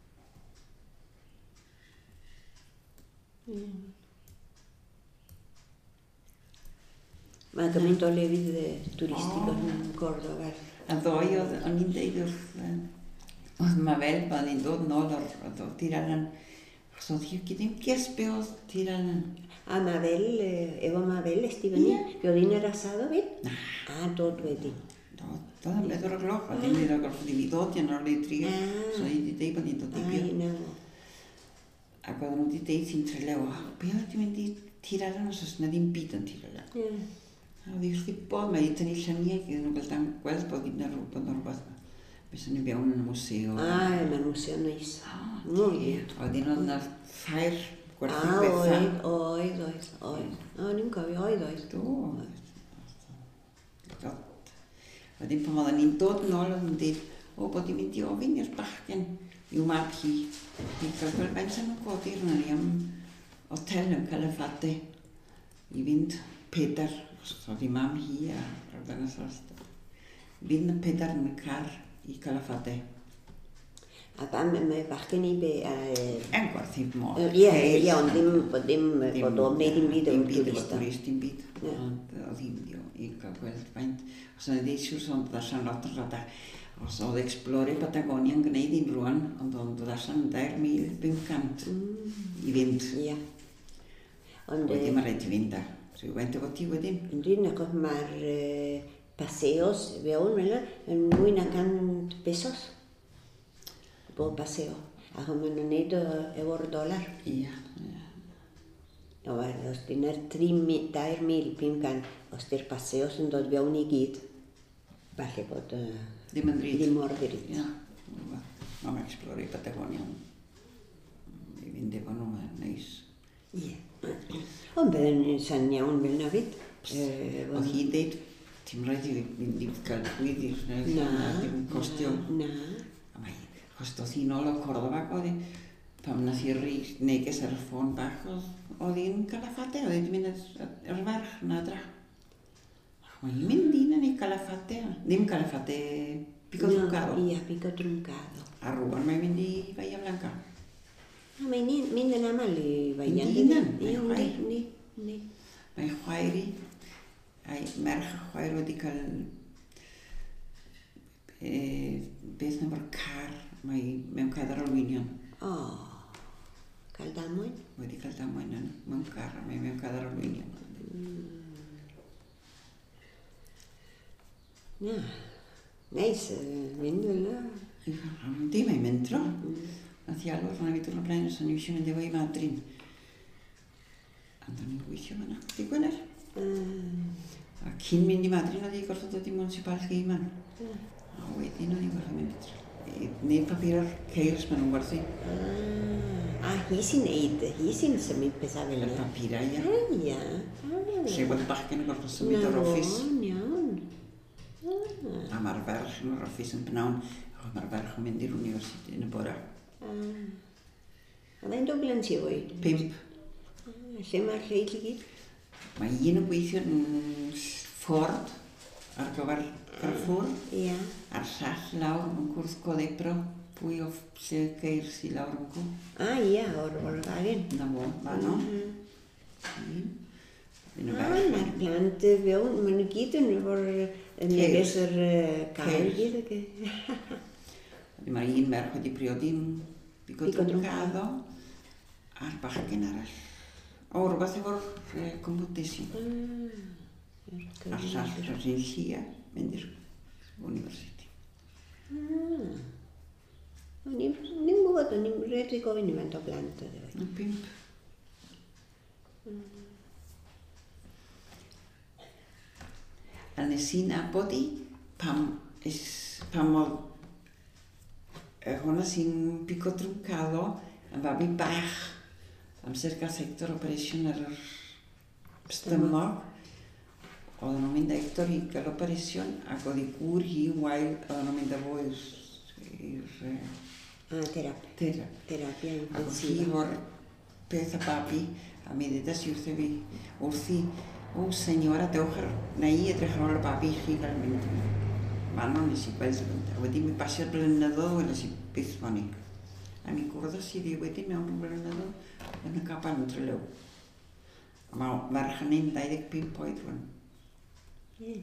Mae gymaint o lefydd turistig yn gwrdd o fel. A ddoi oedd, o'n i'n deud wrth, oedd ma fel, pan ni'n dod nôl o'r Tiralan, achos oedd hi gyda'n ges be oedd Tiralan. A mae fel, efo mae fel esti fyny, oedd un yr asado fi? Na. A dod wedyn. Dod, dod am bedwar o gloch, a ddim iddo gorfod i fi ddod yn o'r le tri. So hi wedi deud bod ni'n dod i bio. Ac oedd nhw wedi deud ti'n treleu, o, be oedd ti'n mynd i Tiralan os oes na ddim byd yn Tiralan? A oedd hi wrth i bod, mae hi tynnu lluniau, gyda nhw'n gweld gweld bod gyda rhywbeth o'r rhywbeth. Beth sy'n ei fewn yn y museo. A, mae'n museo neis. Oedd un oedd yna ffair gwerthu A, gwetha. oedd, oedd, oedd, oedd. O, ni'n cofio, oedd, oedd. Do. Wedyn pan oedden ni'n dod nôl, oedd yn dweud, o, bod i'n mynd i ofyn i'r bachgen i'w mab hi. Dwi'n cael gweld faint sy'n nhw'n codi arna ni am hotel yn Calafate i fynd pedar. Oedd i mam hi a rhaid yn y fynd y pedar yn y car i Calafate. A pam mae bachgen i be... Yn gwerthu mor. Ie, ie, ond ddim bod o'n wneud dim byd o'r turista. Dim byd. Oedd hi'n dio i gael gweld faint. Os oedd ei siwr sôn dod allan lot yn rhaid. Os oedd Explorer Patagonia yn gwneud ddim rwan, ond oedd dod allan dair mil pump cant i fynd. Ie. Wedyn mae rhaid i fynd da. Rwy'n went efo ti wedyn. Yndyn, ac mae'r paseos fewn yn mwy na cant pesos. Bob paseo. Ac maen nhw'n neud efo'r dolar. Ia. O, os dyna'r dair mil pum cant, os dy'r paseos yn dod fewn i gyd, falle bod... Ddim yn ddrud. Ddim mor ddrud. Ia. Mae'n Explorer Patagonia. I fynd efo nhw, mae'n neis. Ie. Ond byddai'n san iawn fel na fyd. Oedd hi'n deud, ti'n rhaid i fynd i gael bwyd i'r neud. Na. Ddim costio. Na. Os doedd hi'n ôl o cwrdd o fag, oedd hi, pam nath i'r neges ar y ffôn bach, oedd hi'n Calafate, oedd hi'n mynd ar y farch na dra. Mae hi'n mynd un yn ei Calafate, ddim Calafate, Pico Truncado. Ia, Pico Truncado. A rwan mae'n mynd i Bahia Blanca. Mae'n mynd yn aml i Bahia Blanca. Mae'n chwaer. Mae'n chwaer i, a'i merch chwaer wedi cael beth na fo'r car. Mae mewn cael ar olwynion. O, cael damwain? Wedi cael damwain yn mewn car, a mae mewn cael ar olwynion. Na, neis, mynd yna. Di, mae'n mynd tro. Nath i alw rhan fi dwi'n o blaen, os o'n i eisiau mynd efo i Madrin. A do'n i'n gweithio fan'na, di Gwener. A cyn mynd i Madrin, oedd i gorfod dod i Municipal Geiman. A wedyn oedd i'n gorfod mynd. Neu papur o'r ceirs maen nhw'n gwerthu. A hisin eid, hisin symud pethau fel Y yna. papurau, ia. Ah, ia. Ah. Lle bod y bachgen yn gorfod symud o'r offis. Iawn, iawn. Ah. A mae'r ferch yn yr offis yn pnawn. O, mae'r ferch yn mynd i'r university yn y bora. Ah. A fe'n dod blant ti oed? Pimp. Ah, lle mae'r lleid i gyd? Mae un yn gweithio yn Ford ar gyfer Carrefour. Ia. A'r llall lawr yn cwrdd Coddebro. Pwy o lle geir si lawr yn cw. Ah, ia, o'r o'r fagen. Na fo, fan o. Ah, mae'r plant yy, fewn, maen nhw gyd yn o'r neges yr yy, gael i gyd. ac- Mae un merch wedi priodi yn bigo Bigo drw'n drw'n gaddo. A'r bachgen arall. O, rhywbeth efo'r compwtis i. Ah. A'r llall yr un llia mynd i'r university. Ah. O'n i'n ddim gwybod, o'n i'n rhaid i gofyn i faint o blant oedd e. Yn pimp. A nes i'n abod i pam, is, pam oedd e, hwnna sy'n bigo drw'n caddo yn fabi bach amser gael sector operation ar yr stymog. Oedden nhw'n mynd â Hector i gael operation ac oedd i gŵr hi wael oedden nhw'n mynd â fo i'r i'r Ah, terap. tera. Terapia Ac oedd hi intensiva. o'r peth a babi a mi ddedas i wrtho fi wrthi, o senyora dewch ar, na i edrych ar ôl y babi i chi gael mynd. Man o'n nes i gweld a wedyn mi basio'r blynyddoedd weles i byth fan i. A mi gwrdd i ddi wedyn mewn rhywun blynyddoedd yn y gaban yn Trelew. A mae merch yn un dau ddeg pump oed hwn. Ie.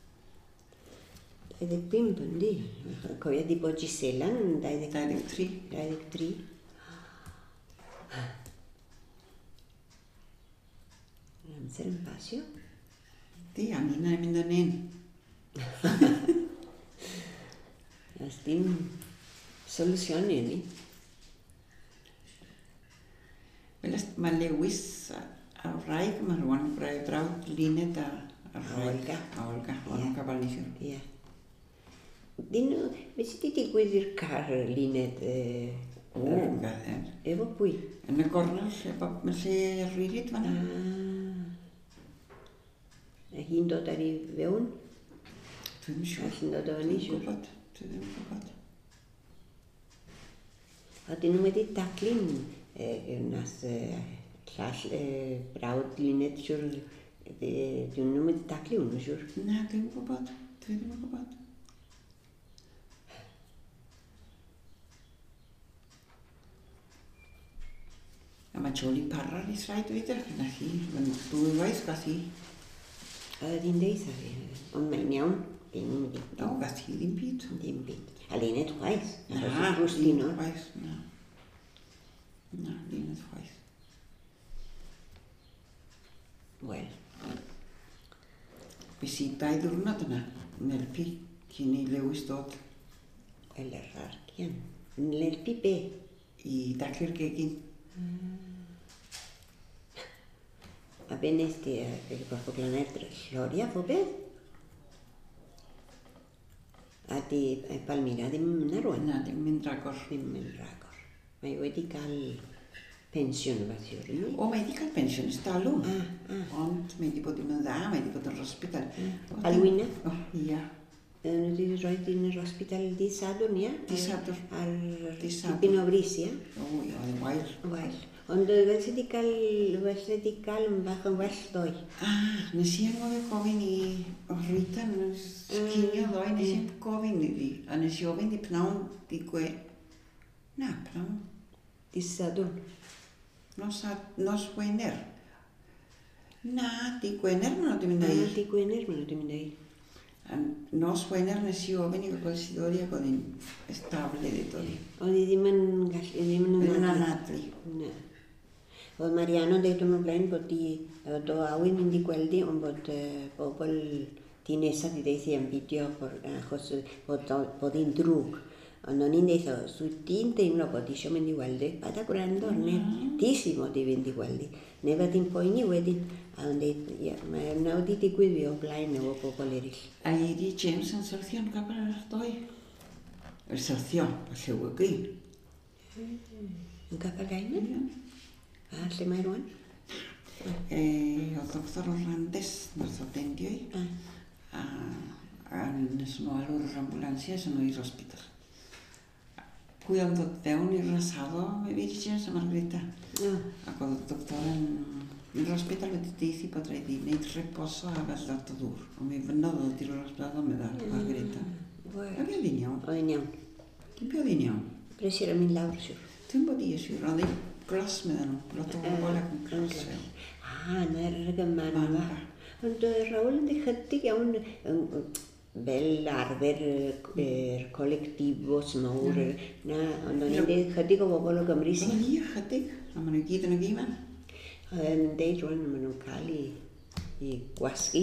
dau ddeg pump yndi. Cofio di bod Gisela yn dau ddeg dau ddeg tri. dau ddeg tri. Amser yn pasio. Di, a ni'n ei mynd yn un. As dim solusiwn i ni. Wel, mae Lewis a'r wraig yma rwan, brau brawd Lined a a wraig. Olga. A Olga, Ie. o'n nhw'n gafal nisio. Ie. Dyn nhw, beth sydd wedi digwydd i'r car Lined? yy, O, gael Efo pwy? Yn y gornel, lle bob mae lle rhywyd fan. Ah. A hi'n dod ar ei fewn? Dwi'n A siŵr. hi'n dod o fyny, Dwi'n siwr? gwybod. Dwi ddim yn gwybod. A dyn nhw wedi daclu'n yy, nas yy, llall yy, brawd Lined, siwr? Dyn nhw wedi daclu hwnnw, siwr? Na, dwi'n gwybod. Dwi ddim yn gwybod. A mae Jolie Parra i sraid wedi dweud, na chi, yn dwy waith gath hi. A dyn deitha fi, ond mae'n iawn, ddim wedi O, gath hi ddim byd. ddim byd. A Lined chwaith, Na, achos y drws ddim dyn waith, na. Na, ddim yn waith. Wel, Be si dau ddwrnod yna, yn helpu cyn i Lewis dod wel yr argian. Yn lerpu be? i daclu'r gegin. A be nes di, fel gorfod glanau'r llori a fo beth? A di e, Palmira ddim yna rwan? Na, ddim mynd ragor. Ddim yn rhagor. Mae wedi cael pensiwn fath yw'r un. O, mae wedi cael pensiwn ys dalw. Ah, ah. Ond mae wedi bod ddim yn dda, mae wedi bod yn hospital. O, Alwina? O, ia. Yn wedi rhoi yn yr hospital di Sadwrn, ia? Dydd Sadwrn. Ar Dydd Sadwrn. dipyn o fris, ia? O, ia, oedd yn wael. Wel. Ond yy, fel sydd wedi cael, fel sydd wedi cael yn bach yn well doi. Ah, nes i angofio gofyn i o Rita, nes cinio ddoi, nes i gofyn i fi. A nes i ofyn i pnawn di gwe... Na, pnawn. Di Sadwrn. Nos, a, nos Wener. Na, di Gwener maen nhw wedi mynd A i. di Gwener, maen nhw wedi mynd i. A nos Wener nes i ofyn i gael sydd oedd i ac oedd hi'n estable i ddod i. Oedd hi ddim yn gallu, ddim yn Yn anadlu. anadlu. Na. Oedd Mariano deud o'n blaen bod hi, yy, do awy mynd i gweld hi, ond bod uh, bobl di nesaf i ddeith hi am fideo por- achos yy, bod o- bod hi'n drwg. Ond o'n i'n deith o, os wyt ti'n deimlo bod isio mynd i weld hi, bada gwrando, ne, ti si mod i fynd i weld hi. Ne fod hi'n poeni wedyn. A o'n deud, ia, mae yna wedi digwydd fi o blaen efo bobl eraill. A i di James yn syrthio yn gabel yr doi. Yr syrthio, y llewygu. Yn Capelgaimen? A lle mae rwan? E, o doctor Orlandes, nath o dendio i. A, a nes nhw alw'r ambulancia, nes nhw i'r hospital. Pwy o'n dod fewn i'r rasado, fe Virgins a Margarita. Ac oedd y doctor yn... I'r hospital wedi deithi bod rhaid i wneud reposo a fel dod o ddŵr. Ond mi fynodd oedd i'r hospital o meddwl, Margarita. Ac oedd hi'n iawn. Oedd hi'n iawn. Dim byd oedd hi'n iawn. Pres i'r mynd lawr siwr. Dwi'n bod i siwr, oedd hi'n glos meddwl nhw. Lot o bobl ac yn glos fewn. A, na'r gyman yma. Ond Rawl yn chydig iawn fel arfer yr colectivos mawr. Na, ond o'n i'n chydig o bobl o Gymru sy'n. O'n i chydig, a maen nhw gyd yn y gyman. Yn deud rwan, maen nhw'n cael i, i gwasgu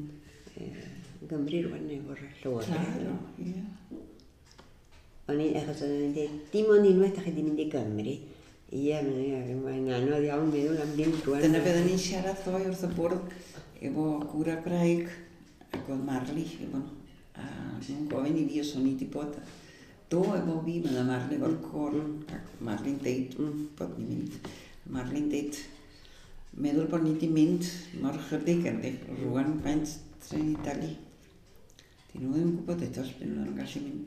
yn Gymru rwan efo'r llywodraeth. Claro, ie. O'n i, achos o'n i'n deud, dim ond unwaith ydych chi wedi mynd i Gymru. Ie, mae'n anodd iawn meddwl am ddim rwan. Dyna beth o'n i'n siarad ddoi wrth y bwrdd efo gwra graig ac oedd Marli efo nhw. A nhw'n gofyn i fi os o'n i wedi bod do efo fi, mae'n Marli efo'r cor. Ac Marli'n deud bod ni'n mynd. Marli'n deud, meddwl bod ni wedi mynd mor chydig yn dweud, rwan faint tre'n i dalu. Dyn nhw ddim yn gwybod eto os byd nhw'n gallu mynd.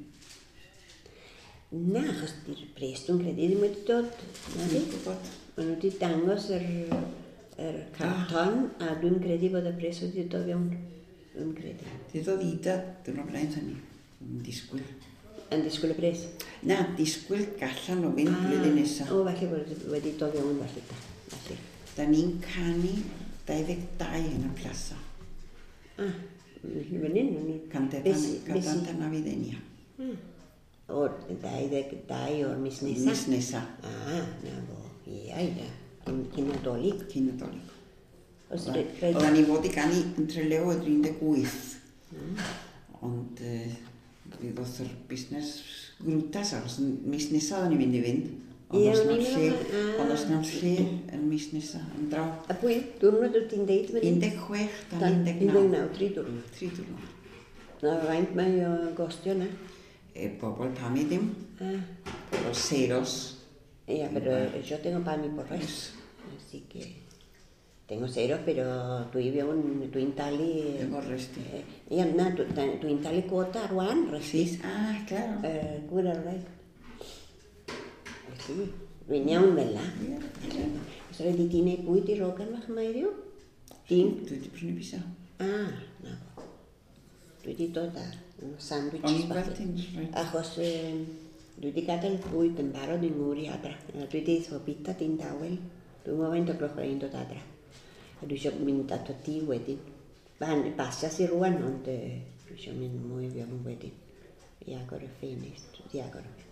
Na, achos di'r pres dwi'n credu ddim wedi dod. Na di? Gwybod. Maen nhw wedi dangos yr, yr carton a dwi'n credu bod y pres wedi dod fewn. Dwi'n credu. Di ddod Ida, dwi'n o'r blaen hynny. Yn disgwyl. Yn disgwyl y pres? Na, disgwyl gallan o fynd blwyddyn nesaf. O, falle bod wedi dod fewn falle da. Falle. Da ni'n canu dau ddeg dau yn y plasa. Ah, fan hyn? Cadant yna fydd enia. O'r dau ddeg dau o'r mis nesa? Mis nesa. Ah, na bo. Ia, ia. Cyn Nadolig. Cyn Nadolig. Oedden ni fod i ganu yn treleu oedd un deg wyth. Ond fydd oedd yr busnes grwtas, achos mis nesa oedden ni fynd i fynd. Ond os na'n lle, ond os na'n lle yn mis nesa, yn draw. A pwy, diwrnod wyt ti'n deud? un deg chwech dan un deg naw. un deg naw, tri diwrnod. Tri diwrnod. Na, faint mae o gostio na? E bobl pam i ddim. Bobl seros. Ia, pero yo tengo para mi por res. Así que tengo cero, pero dwi fewn, dwi'n talu... Efo resti. Ia, na, dwi'n talu quota rwan, resti. Ah, claro. Gwir ar rhaid. Felly, dwi'n iawn fel la. Ie. Os rhaid i ti wneud bwyd i rogan fach mae ddiw? Dim? Dwi wedi prynu bisa. Ah, na. Dwi wedi dod a sandwiches O'n i gweld ti'n rhaid. Achos dwi wedi gadael bwyd yn barod i'n ngŵr i adra. Dwi wedi eithaf bita di'n dawel. Dwi'n meddwl faint o gloch rhaid dod adra. A dwi eisiau mynd at o ti wedyn. Basias i rwan, ond dwi eisiau mynd mwy fewn wedyn. I agor y ffeinus. Dwi agor y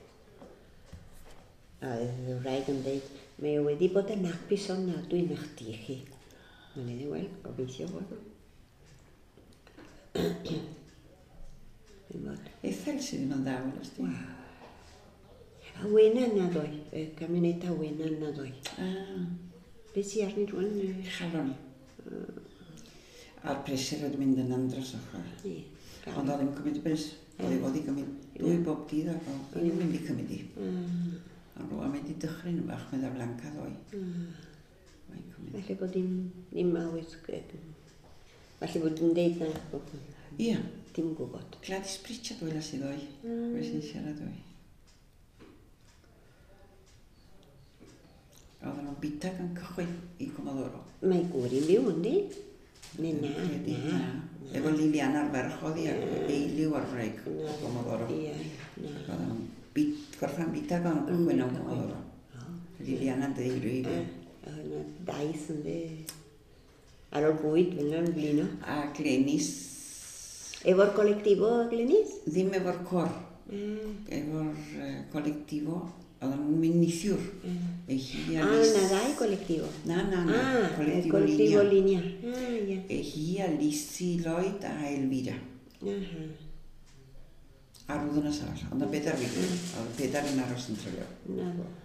A y wraig yn dweud, mae o wedi bod yn apus o'n nadw i'n eich di chi. Mae'n edrych, wel, gobeithio bod o. Ethel sydd ddim yn ddawel, os di. A wena na ddoi, gamineta wena na ddoi. Ah. Be si arni rwan? Chalon. A'r presur oedd mynd yn andros o'ch. Ond oedd ddim cymryd y bres. Oedd ei fod i gymryd dwy bob dydd ac oedd ddim mynd i cymryd i. A rwan mae wedi dychryn yn bach meddwl Blanca ddoi. Felly bod ddim awys... Felly bod dwi'n deud na... Ia. Dim gwybod. Gladys Pritchard oela sydd ddoi. Fe sy'n siarad ddoi. Oedden nhw'n bitag yn cychwyn i Comodoro. Mae gwr i'n byw, yndi? Ne, na, na. Efo Lilian ar ferch oedd i eiliw ar wraig o Comodoro. Ia, na. Oedden nhw'n gorffan bitag o'n cychwyn o Comodoro. Lilian yn deilw i fi. Oedd yna daith yndi. Ar o'r bwyd, fel yna'n blino. A Glenis. Efo'r colectivo, Glenis? Ddim efo'r cor. Efo'r colectivo. Oedden nhw'n mynd nithiwr. Ah, na ddau colectivo? Na, na, na. Ah, colectivo colectivo linea. linea. Ah, ia. E hi a Lisi Lloyd a Elvira. Aha. Ar oedd yna sarall. Ond y bedar fi. Oedd y bedar yn aros yn trylio. Na bo.